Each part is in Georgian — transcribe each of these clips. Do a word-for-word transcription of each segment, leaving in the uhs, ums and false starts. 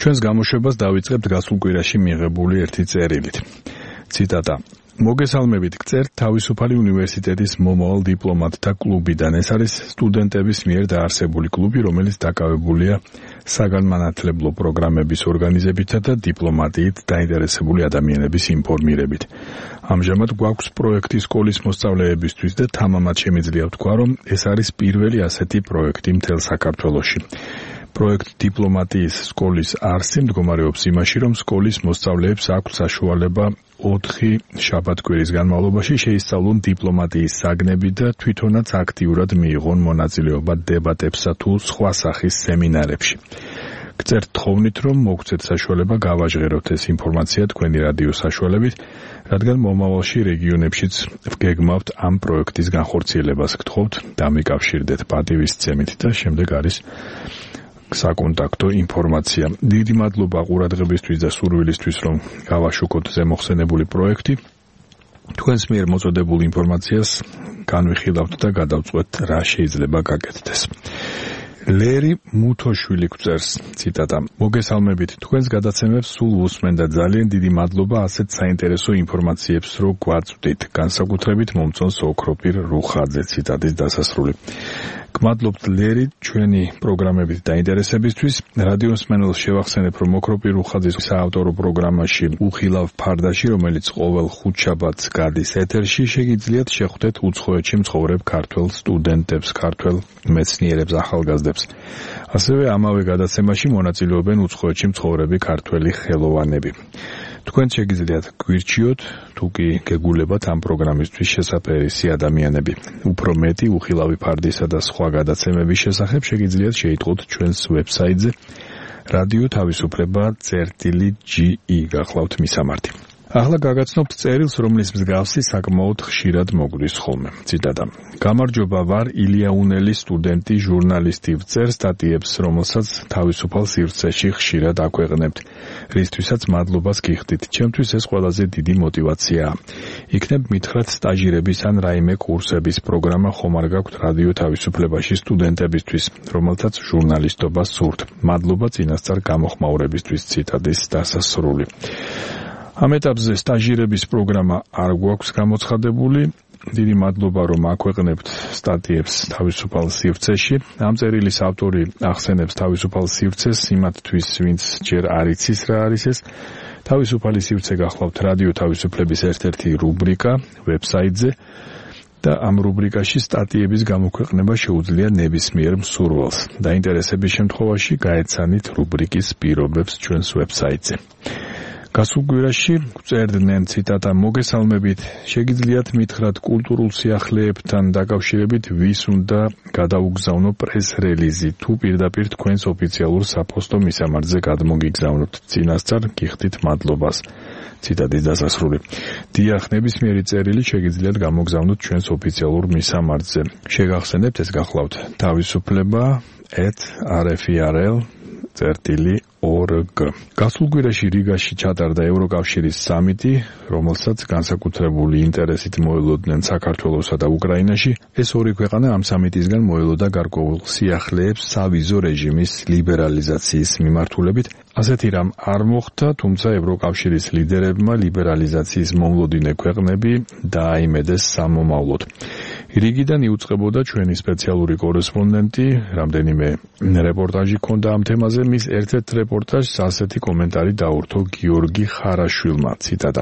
ჩვენს გამოშვებას დავიწყებთ გასულ კვირაში მიღებული ერთი წერილით. ციტატა: მოგესალმებით, გწერთ თავისუფალი უნივერსიტეტის მომავალ დიპლომატთა კლუბიდან. ეს არის სტუდენტების მიერ დაარსებული კლუბი, რომელიც დაკავებულია საგანმანათლებლო პროგრამების ორგანიზებითა და დიპლომატიით დაინტერესებული ადამიანების ინფორმირებით. ამჟამად გვაქვს პროექტი სკოლის მოსწავლეებისთვის და თამამად შემიძლია ვთქვა, რომ ეს არის პირველი ასეთი პროექტი მთელ საქართველოში. პროექტ დიპლომატიის სკოლის არსი მდგომარეობს იმაში, რომ სკოლის მოსწავლეებს აქვს საშუალება ოთხი შაბათ-კვირის განმავლობაში შეისწავლონ დიპლომატიის საგნები და თვითონაც აქტიურად მიიღონ მონაწილეობა დებატებსა თუ სხვა სახის სემინარებში. გწერთ თხოვნით, რომ მოგცეთ საშუალება გავაჟღეროთ ეს ინფორმაცია თქვენი რადიოს საშუალებით, რადგან მომავალში რეგიონებშიც ვგეგმავთ ამ პროექტის განხორციელებას. გთხოვთ, დამიკავშირდეთ პატივისცემით და შემდეგ არის საკონტაქტო ინფორმაცია. დიდი მადლობა ყურადღებისთვის და სურვილისთვის, რომ გავაშუქოთ ზემოხსენებული პროექტი. თქვენს მიერ მოწოდებულ ინფორმაციას განვიხილავთ და გადავწყვეტ, რა შეიძლება გაკეთდეს. ლერი მუთოშვილი გვწერს, ციტატა: მოგესალმებით, თქვენს გადაცემებს სულ უსმენ და ძალიან დიდი მადლობა ასეთ საინტერესო ინფორმაციებს რო გვაწვდით, განსაკუთრებით მომწონს ოქროპირ რუხაძე. ციტატის დასასრული. გმადლობთ ლერი ჩვენი პროგრამებით დაინტერესებისთვის. რადიოს მსმენელს შევახსენებ, რომ ოქროპირ რუხაძის საავტორო პროგრამაში უხილავ ფარდაში, რომელიც ყოველ ხუთშაბათს გადის ეთერში, შეგიძლიათ შეხვდეთ უცხოეთში მცხოვრებ ქართველ სტუდენტებს, ქართველ მეცნიერებს, ახალგაზრდებს. ასევე ამავე გადაცემაში მონაწილეობენ უცხოეთში მცხოვრები ქართველი ხელოვანები. თქვენ შეგიძლიათ გვირჩიოთ, თუ კი გეგულებათ ამ პროგრამისთვის შესაძლებელი ადამიანები. უფრო მეტი უხილავი ფარდისა და სხვა გადაცემების შესახებ შეგიძლიათ შეიტყოთ ჩვენს ვებსაიტზე რადიო თავისუფლება წერტილი ჯი ი გახლავთ მისამართი. ახლა გაგაცნობთ წერილს, რომლის მსგავსი საკმაოდ ხშირად მოგვდის ხოლმე. ციტატა: გამარჯობა, ვარ ილიაუნელი სტუდენტი, ჟურნალისტი, ვწერ სტატიებს, რომელსაც თავისუფალ სივრცეში ხშირად აქვეყნებთ, რისთვისაც მადლობას გიხდით. ჩემთვის ეს ყველაზე დიდი мотиваციაა. იქნებ მითხრათ სტაჟირების ან რაიმე კურსების პროგრამა ხომ არ გაქვთ რადიო თავისუფლებაში სტუდენტებისთვის, რომელთაც ჟურნალისტობა სურთ. მადლობა წინასწარ გამოხმაურებისთვის. ციტატის დასასრული. ამ ეტაპზე სტაჟირების პროგრამა არ გვაქვს გამოცხადებული. დიდი მადლობა, რომ აქვეყნებთ სტატიებს თავისუფალ სივრცეში. ამ წერილის ავტორი ახსენებს თავისუფალ სივრცეს იმათთვის, ვინც ჯერ არ იცის რა არის ეს. თავისუფალი სივრცე გახლავთ რადიო თავისუფლების ერთ-ერთი რუბრიკა ვებსაიტზე და ამ რუბრიკაში სტატიების გამოქვეყნება შეუძლია ნებისმიერ მსურველს. დაინტერესების შემთხვევაში გაეცანით რუბრიკის პირობებს ჩვენს ვებსაიტზე. გასულ კვირაში გვწერდნენ, ციტატა: მოგესალმებით, შეგიძლიათ მითხრათ კულტურულ სიახლეებთან დაკავშირებით ვის უნდა გადაუგზავნო პრეს-რელიზი, თუ პირდაპირ თქვენს ოფიციალურ საფოსტო მისამართზე გადმოგიგზავნოთ. წინასწარ გიხდით მადლობას. ციტატის დასასრული. დიახ, ნებისმიერი წერილი შეგიძლიათ გამოგზავნოთ ჩვენს ოფიციალურ მისამართზე. შეგახსენებთ, ეს გახლავთ თავისუფლება ეტ არ ეფ ი არ ელ წერტილი ორგ. გასულ კვირაში რიგაში ჩატარდა ევროკავშირის სამიტი, რომელსაც განსაკუთრებული ინტერესით მოელოდნენ საქართველოსა და უკრაინაში. ეს ორი ქვეყანა ამ სამიტისგან მოელოდა გარკვეულ სიახლეებს სავიზო რეჟიმის ლიბერალიზაციის მიმართულებით. ასეთი რამ არ მოხდა, თუმცა ევროკავშირის ლიდერებმა ლიბერალიზაციის მომლოდინე ქვეყნები დააიმედეს სამომავლოდ. რიგიდან იუწყებოდა ჩვენი სპეციალური კორესპონდენტი, რამდენიმე რეპორტაჟი ჰქონდა ამ თემაზე, მის ერთ-ერთ რეპორტაჟს ასეთი კომენტარი დაურთო გიორგი ხარაშვილმა. ციტატა: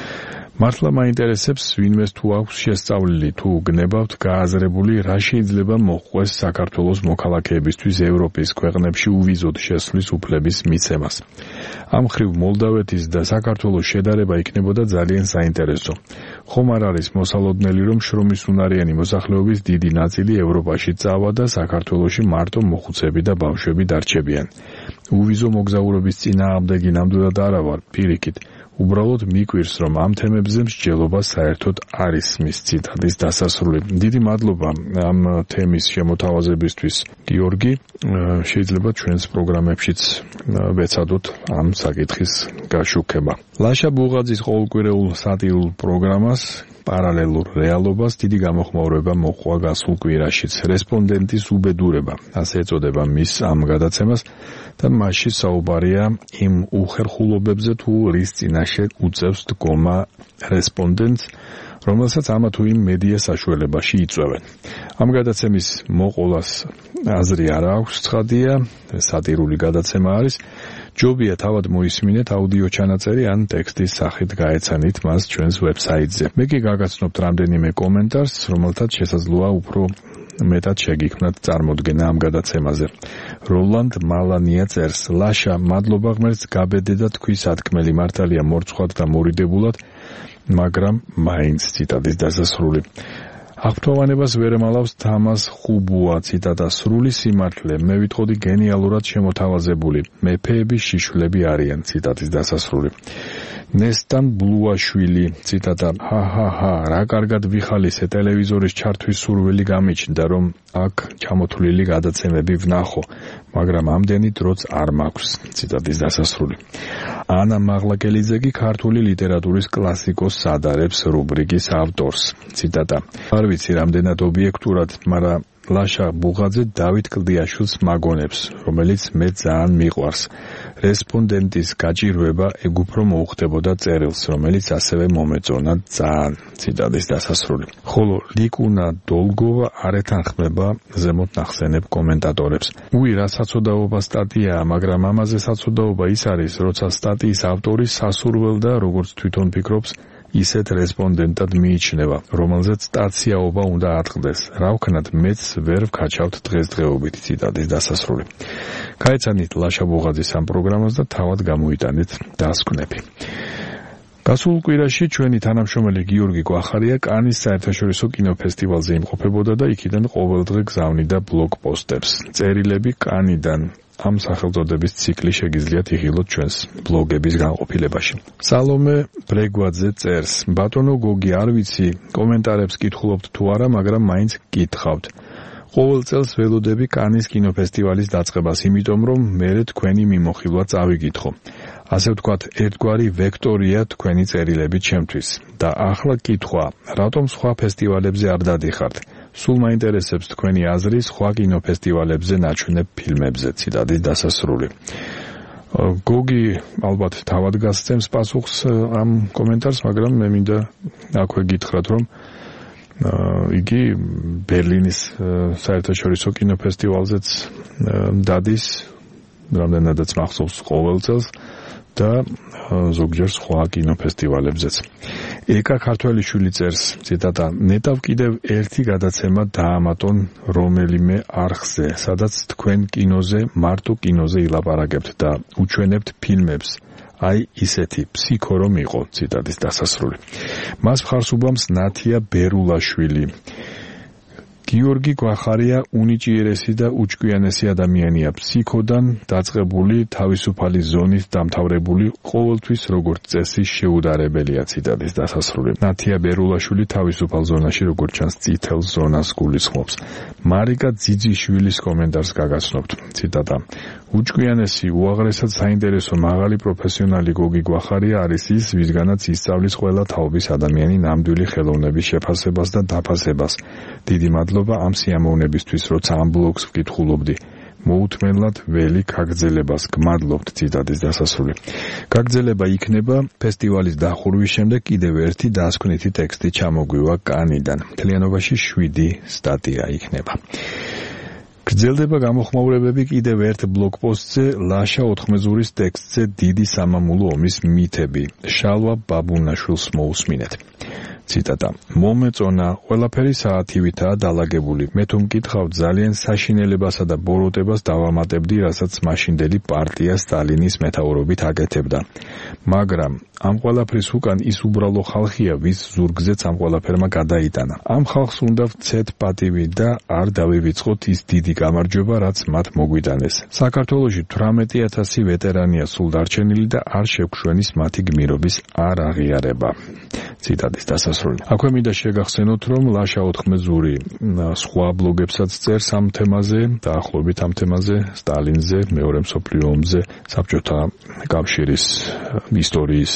მართლა მაინტერესებს, ვინმეს თუ აქვს შესწავლილი, თუ გნებავთ გააზრებული, რა შეიძლება მოჰყვეს საქართველოს მოქალაქეებისთვის ევროპის ქვეყნებში უვიზოდ შესვლის უფლების მიცემას. ამ ხრივ მოლდავეთის და საქართველოს შედარება იქნებოდა ძალიან საინტერესო. ხომ არ არის მოსალოდნელი, რომ შრომისუნარიანი მოსახლეობის დიდი ნაწილი ევროპაში წავა და საქართველოში მარტო მოხუცები და ბავშვები დარჩებიან. უვიზო მოგზაურობის წინააღმდეგი ნამდვილად არა ვარ, პირიქით. უბრალოდ მიკვირს, რომ ამ თემებზე მსჯელობა საერთოდ არის. მის ციტატის დასასრული. დიდი მადლობა ამ თემის შემოთავაზებისთვის, გიორგი. შეიძლება ჩვენს პროგრამებშიც ვეცადოთ ამ საკითხის გაშუქება. ლაშა ბუღაძის ყოველკვირეულ სატირულ პროგრამას პარალელურ რეალობას დიდი გამოხმაურება მოჰყვა გასულ კვირაშიც. რესპონდენტის უბედურება, ასე ეწოდება მის ამ გადაცემას და მასში საუბარია იმ უხერხულობებზე, თუ რის წინაშე უწევს დგომა რესპონდენტს, რომელსაც ამა თუ იმ მედია საშუალებაში იწვევენ. ამ გადაცემის მოყოლას აზრი არ აქვს ცხადია, სატირული გადაცემა არის. ჯობია თავად მოისმინეთ აუდიო ჩანაწერი ან ტექსტის სახით გაეცანით მას ჩვენს ვებსაიტზე. მე კი გაგაცნობთ რამდენიმე კომენტარს, რომელთაც შესაძლოა უფრო მეტად შეგიქმნათ წარმოდგენა ამ გადაცემაზე. როლანდ მალანია წერს: ლაშა, მადლობა ღმერთს, გაბედე და თქვი სათქმელი, მართალია მორცხვად და მორიდებულად, მაგრამ მაინც. ციტატის დასასრული. აღფრთოვანებას ვერ ემალავს თამას ხუბუა, ციტატა: სრული სიმართლე, მე ვიტყოდი გენიალურად შემოთავაზებული, მეფეები შიშვლები არიან. ციტატის დასასრული. ნესტან ბლუაშვილი, ციტატა: ჰა-ჰა-ჰა, რა კარგად ვიხალისე, ტელევიზორის ჩართვის სურვილი გამიჩნდა, რომ აქ ჩამოთვლილი გადაცემები ვნახო, მაგრამ ამდენი დროც არ მაქვს. ციტატის დასასრული. ანა მაღლაკელიძე კი ქართული ლიტერატურის კლასიკოსს ადარებს რუბრიკის ავტორს. ციტატა: არ ვიცი რამდენად ობიექტურად, მაგრამ ლაშა ბუღაძე დავით კლდიაშვილს მაგონებს, რომელიც მე ძალიან მიყვარს. რესპონდენტის გაჭირვება ეგუფრო მოუხდებოდა წერილს, რომელიც ასევე მომეწონა ძალიან. ციტატის დასასრული. ხოლო ლიკუნა დოლგოვა არ ეთანხმება ზემოთ ნახსენებ კომენტატორებს. უი, რა საცოდაობა სტატიაა, მაგრამ ამაზე საცოდაობა ის არის, როცა სტატიის ავტორი სასურველ და როგორც თვითონ ფიქრობს, ისეთ რესპონდენტად მიიჩნევა, რომელზეც სტაციაობა უნდა ატყდეს. რა ვქნათ, მეც ვერ ვქაჩავთ დღესდღეობით. ციტატის დასასრული. გაეცანით ლაშა ბუღაძის ამ პროგრამას და თავად გამოიტანეთ დასკვნები. გასულ კვირაში ჩვენი თანამშრომელი გიორგი გვახარია კანის საერთაშორისო კინოფესტივალზე იმყოფებოდა და იქიდან ყოველდღე გზავნიდა ბლოგ პოსტებს. წერილები კანიდან. ამ სახელწოდების ციკლი შეგიძლიათ იღილოთ ჩვენს ბლოგების განყოფილებაში. სალომე ბრეგვაძე წერს: ბატონო გოგი, არ ვიცი, კომენტარებს კითხულობთ თუ არა, მაგრამ მაინც გითხავთ. ყოველ წელს ველოდები კანის კინოფესტივალის დაწყებას, იმიტომ რომ მერე თქვენი მიმოხილვა წავიკითხო. ასე ვთქვათ, ერთგვარი ვექტორია თქვენი წერილები ჩემთვის. და ახლა კითხვა, რატომ სხვა ფესტივალებზე არ დადიხართ? სულ მაინტერესებს თქვენი აზრი სხვა კინოფესტივალებზე ნაჩვენებ ფილმებზე. ციტატის დასასრული. გოგი ალბათ თავად გასცემს პასუხს ამ კომენტარს, მაგრამ მე მინდა აქვე გითხრათ, რომ იგი ბერლინის საერთაშორისო კინოფესტივალზეც დადის, რამდენადაც მახსოვს ყოველ წელს და ზოგჯერ სხვა კინოფესტივალებზეც. ეკა ქართველიშვილი წერს, ციტატა: ნეტავ კიდევ ერთი გადაცემა დაამატონ რომელიმე არხზე, სადაც თქვენ კინოზე, მარტო კინოზე ილაპარაკებთ და უჩვენებთ ფილმებს. აი ისეთი ფსიქო რომ იყო. ციტატის დასასრული. მას მხარს უბამს ნათია ბერულაშვილი. გიორგი გვახარია უნიჭიერესი და უჭკვიანესი ადამიანია, ფსიქოდან დაწყებული, თავისუფალი ზონით დამთავრებული, ყოველთვის როგორც წესი შეუდარებელია. ციტატის დასასრული. ნათია ბერულაშვილი თავისუფალ ზონაში როგორც ჩანს წითელ ზონას გულისხმობს. მარიკა ძიძიშვილის კომენტარს გაგაცნობთ. ციტატა: უჭკვიანესი, უაღრესად საინტერესო, მაღალი პროფესიონალი გოგი გვახარია არის ის, ვისგანაც ისწავლის ყველა თაობის ადამიანი ნამდვილი ხელოვნების შეფასებას და დაფასებას. დიდი მადლობა ამ სიამოვნებისთვის, როცა ამ ბლოგს ვკითხულობდი. მოუთმენლად ველი გაგრძელებას გმადლობთ. ციტატის დასასრული. გაგრძელება იქნება ფესტივალის დახურვის შემდეგ კიდევ ერთი დასკვნითი ტექსტი ჩამოგვივა კანიდან. მთლიანობაში შვიდი სტატია იქნება. გრძელდება გამოხმაურებები კიდევ ერთ ბლოგ პოსტზე ლაშა ოთხმეძურის ტექსტზე დიდი სამამულო ომის მითები. შალვა ბაბუნაშვილს მოусმინეთ. ციტატა: მომეწონა, ყველაფერი საათივითაა დალაგებული. მე თუ მკითხავ, ძალიან საშინელებასა და ბოროტებას დავამატებდი, რასაც მაშინდელი პარტია სტალინის მეთაურობით აკეთებდა. მაგრამ ამ ყველაფრის უკან ის უბრალო ხალხია, ვის ზურგზეც ამ ყველაფერმა გადაიტანა. ამ ხალხს უნდა ვცეთ პატივი და არ დავივიწყოთ ის დიდი გამარჯვება, რაც მათ მოგვიტანეს. საქართველოში თვრამეტი ათასი ვეტერანია სულ დარჩენილი და არ შევგვშვენის მათი გმირობის არ აღიარება. ციტატის დასასრული. აქვე მინდა შეგახსენოთ, რომ ლაშა ოთხმეძური სხვა ბლოგებსაც წერს ამ თემაზე, დაახლოებით ამ თემაზე, სტალინზე, მეორე მსოფლიო ომზე, საბჭოთა კავშირის ისტორიის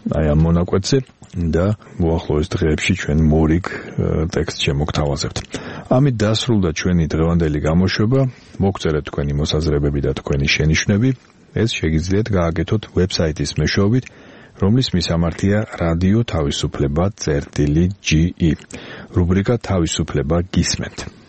აი ამ მონაკვეთზე და მოახლოეს დღეებში ჩვენ მორიგ ტექსტს შემოგთავაზებთ. ამით დასრულდა ჩვენი დღევანდელი გამოშვება. მოგწერეთ თქვენი მოსაზრებები და თქვენი შენიშვნები. ეს შეგიძლიათ გააკეთოთ ვებსაიტის მეშვეობით, რომლის მისამართია რადიო თავისუფლება წერტილი ჯი ი. რუბრიკა თავისუფლება გისმენთ.